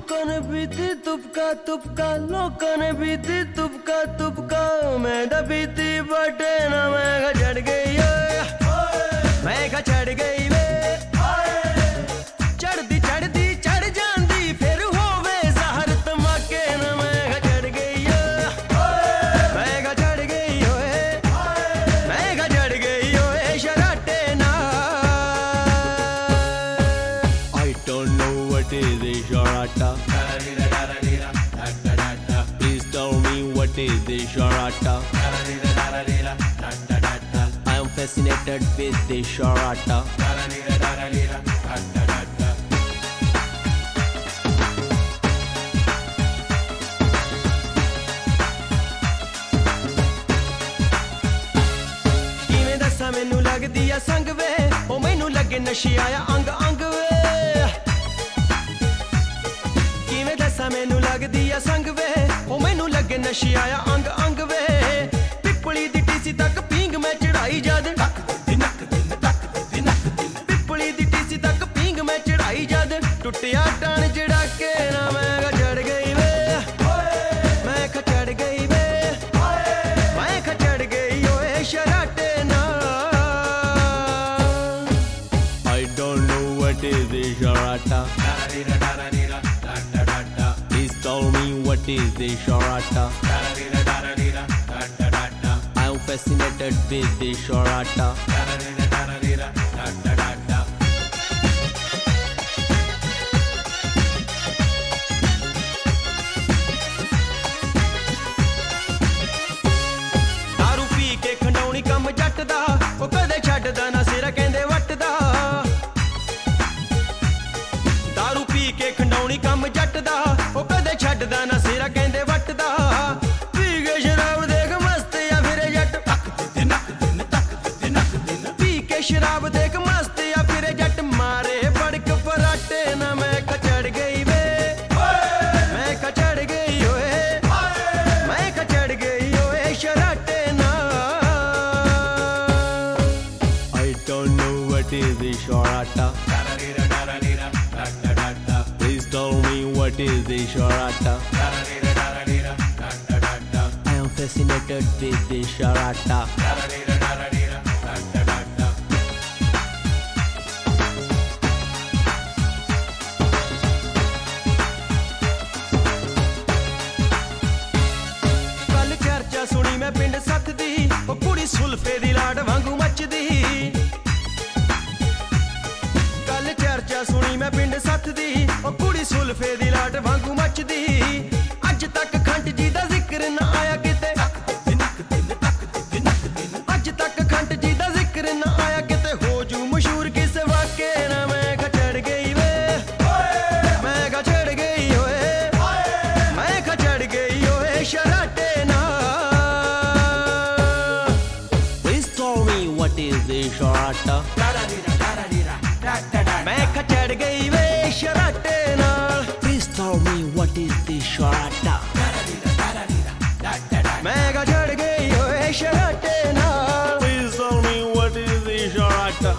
ਲੋਕਾਂ ਨੇ ਪੀਤੀ ਤੁਪਕਾ ਲੋਕਾਂ ਨੇ ਪੀਤੀ ਤੁਪਕਾ ਮੈਂ ਤਾਂ ਪੀਤੀ ਬਟੇ ਨਾ ਮੈਂ ਕਿਹਾ ਛੱਡ ਗਈ ਓਏ ਮੈਂ ਕਿਹਾ ਛੱਡ ਗਈ ਵੇ ਚੜਦੀ ਚੜ ਜਾਂਦੀ ਫਿਰ ਹੋਵੇ ਜ਼ਹਰ ਧਮਾਕੇ ਨਾ ਮੈਂ ਕਿਹਾ ਛੱਡ ਗਈ ਓਏ ਮੈਂ ਕਿਹਾ ਛੱਡ ਗਈ ਓਏ ਮੈਂ ਕਿਹਾ ਛੱਡ ਗਈ ਓਏ ਸ਼ਰਾਟੇ ਨਾ I don't know what is a sharata. Please tell me what is the sharata. I am fascinated with the sharata. ਕਿਵੇਂ ਦੱਸਾਂ ਮੈਨੂੰ ਲੱਗਦੀ ਆ ਸੰਗ ਵੇ ਉਹ ਮੈਨੂੰ ਲੱਗੇ ਨਸ਼ੇ ਆਇਆ ਅੰਗ ਅੰਗ ਵੇ ਕਿਵੇਂ ਦੱਸਾਂ ਮੈਨੂੰ ਲੱਗਦੀ ਆ ਸੰਗ ਵੇ ਉਹ ਮੈਨੂੰ ਲੱਗੇ ਨਸ਼ੇ ਆਇਆ ਅੰਗ ਅੰਗ ਵੇ ਪਿੱਪਲੀ ਦੀ ਟੀਸੀ ਤੱਕ ਪੀਂਗ ਮੈਂ ਚੜਾਈ ਜਦ ਪਿੱਪਲੀ ਦੀ ਟੀਸੀ ਤੱਕ ਪੀਂਗ ਮੈਂ ਚੜਾਈ ਜਦ ਟੁੱਟਿਆ ਟਾਣ ਜੜਾ ਕੇ ਨਾ ਮੈਂ ਕਿਹਾ ਚੜ ਗਈ ਵੇ ਮੈਂ ਕਿਹਾ ਚੜ ਗਈ ਵੇ ਮੈਂ ਕਿਹਾ ਚੜ ਗਈ ਓਏ ਸ਼ਰਾਟੇ I don't know what is the sharata. Please tell me what is the sharata. I am fascinated with the sharata. दारू पी के खंडौनी कम जट दा ओ कदे छड्डदा ना सिर कहंदे वट दा दारू पी के खंडौनी कम जट दा ओ कदे छड्डदा ना सिर कहंदे वट दा पी के शराब देख मस्त या फिर जट पी के शराब देख मस्त या फिर जट मारे बड़क फराटे ना मैं चढ़ गई वे मैं चढ़ गई ओए मैं चढ़ गई ओए शराटे ना I don't know what is the sharata. Please tell me what is the sharata. I am fascinated with the sharata. ਕੱਲ ਚਰਚਾ ਸੁਣੀ ਮੈਂ ਪਿੰਡ ਸੱਤ ਦੀ ਉਹ ਕੁੜੀ ਸੁਲਫੇ ਦੀ ਲਾਡ ਵਾਂਗੂ ਮੱਚਦੀ ਕੱਲ ਚਰਚਾ ਸੁਣੀ ਮੈਂ ਪਿੰਡ ਸੱਤ ਦੀ ਉਹ ਕੁੜੀ ਸੁਲਫੇ ਦੀ ਲਾਡ ਵਾਂਗੂ ਮੱਚਦੀ ਅੱਜ ਤੱਕ ਖੰਡ ਜੀ ਦਾ ਜ਼ਿਕਰ ਨਾ ਆਇਆ ਕਿਤੇ ਅੱਜ ਤੱਕ ਖੰਡ ਜੀ ਦਾ ਜ਼ਿਕਰ ਨਾ ਆਇਆ ਕਿਤੇ ਹੋ ਜੂ ਮਸ਼ਹੂਰ ਕਿਸ ਵਾਕੇ ਨਾ ਮੈਂ ਕਿਹਾ ਚੜ ਗਈ ਵੇ ਮੈਂ ਕਿਹਾ ਚੜ ਗਈ ਓਏ ਮੈਂ ਕਿਹਾ ਚੜ ਗਈ ਓਏ ਸ਼ਰਾਟੇ Please tell me what is the sharata. मैं चढ़ गई वे शराटे नाल Please tell me what is the sharata. मैं चढ़ गई ओए शराटे नाल Please tell me what is the sharata.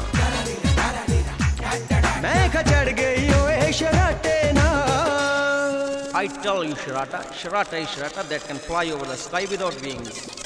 मैं चढ़ गई ओए शराटे नाल I tell you, Sharata is Sharata that can fly over the sky without wings.